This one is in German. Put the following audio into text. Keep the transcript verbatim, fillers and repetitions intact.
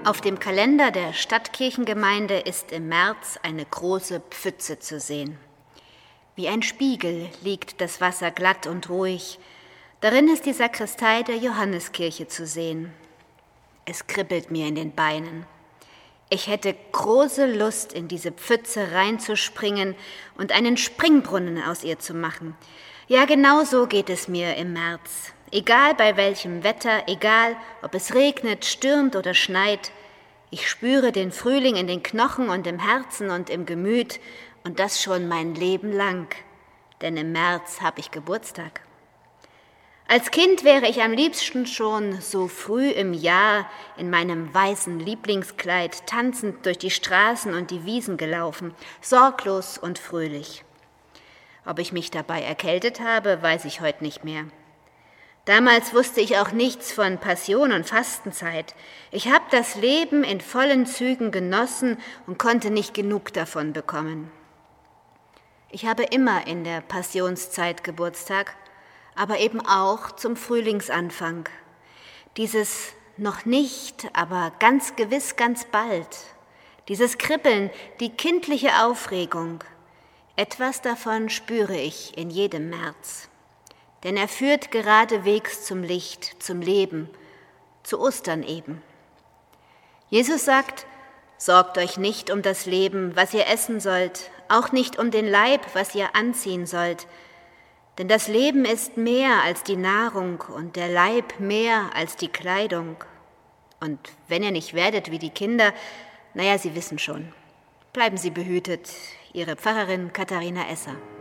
Auf dem Kalender der Stadtkirchengemeinde ist im März eine große Pfütze zu sehen. Wie ein Spiegel liegt das Wasser glatt und ruhig. Darin ist die Sakristei der Johanneskirche zu sehen. Es kribbelt mir in den Beinen. Ich hätte große Lust, in diese Pfütze reinzuspringen und einen Springbrunnen aus ihr zu machen. Ja, genau so geht es mir im März. Egal bei welchem Wetter, egal ob es regnet, stürmt oder schneit, ich spüre den Frühling in den Knochen und im Herzen und im Gemüt und das schon mein Leben lang, denn im März habe ich Geburtstag. Als Kind wäre ich am liebsten schon so früh im Jahr in meinem weißen Lieblingskleid tanzend durch die Straßen und die Wiesen gelaufen, sorglos und fröhlich. Ob ich mich dabei erkältet habe, weiß ich heute nicht mehr. Damals wusste ich auch nichts von Passion und Fastenzeit. Ich habe das Leben in vollen Zügen genossen und konnte nicht genug davon bekommen. Ich habe immer in der Passionszeit Geburtstag, aber eben auch zum Frühlingsanfang. Dieses noch nicht, aber ganz gewiss ganz bald. Dieses Kribbeln, die kindliche Aufregung. Etwas davon spüre ich in jedem März. Denn er führt geradewegs zum Licht, zum Leben, zu Ostern eben. Jesus sagt, sorgt euch nicht um das Leben, was ihr essen sollt, auch nicht um den Leib, was ihr anziehen sollt. Denn das Leben ist mehr als die Nahrung und der Leib mehr als die Kleidung. Und wenn ihr nicht werdet wie die Kinder, naja, Sie wissen schon. Bleiben Sie behütet, Ihre Pfarrerin Katharina Esser.